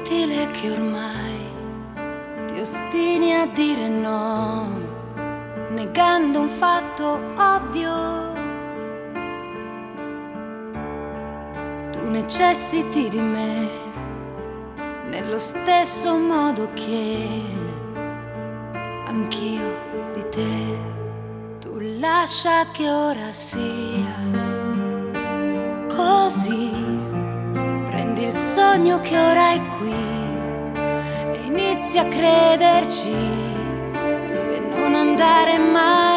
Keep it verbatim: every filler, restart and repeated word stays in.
inutile che ormai ti ostini a dire no, negando un fatto ovvio. Tu necessiti di me nello stesso modo che anch'io di te. Tu lascia che ora sia così, prendi il sogno che ora è qui e inizi a crederci e non andare mai